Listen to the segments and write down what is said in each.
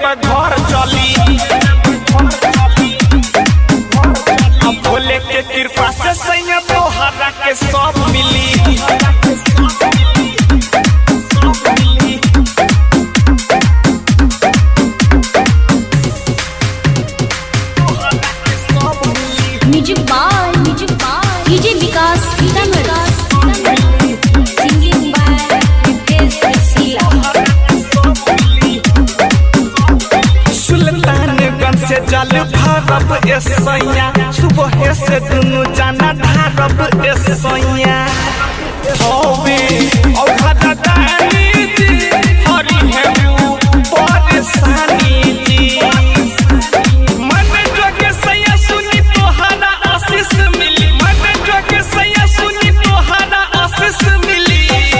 घर चली। भोले के कृपा से सैया तोहरा के सब मिली। Music by DJ Vikas singing by Ritesh Rasila. Sultanganj से जल भरब ए सैया, सुबह से दुनू जाना ढारब ए सैया। होवे औघा दानी जी हरि है परेशानी जी। मन जोगे सैया सुनी तोहरा आशीष मिली। मन जोगे सैया सुनी तोहरा आशीष मिली।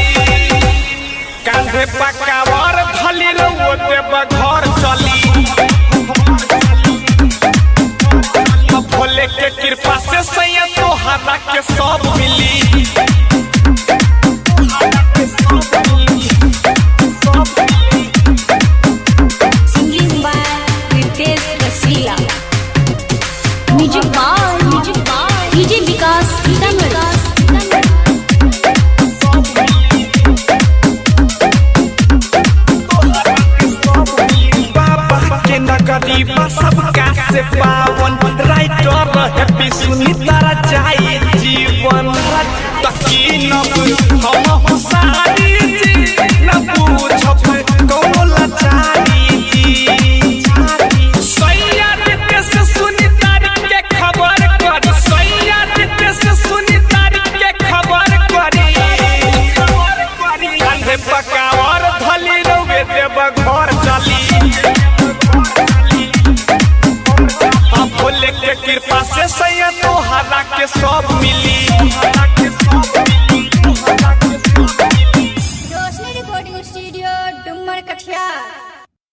कांधे पकावर धली रहो देव घर चली। भोले के कृपा से सैया तोहरा के सब मिली। Singing by Ritesh Rasila. Music by DJ Vikas बाबा के नगरी सबका से पावन। राइटर हैप्पी सुनी तारा जाए जीवन तकीनब हम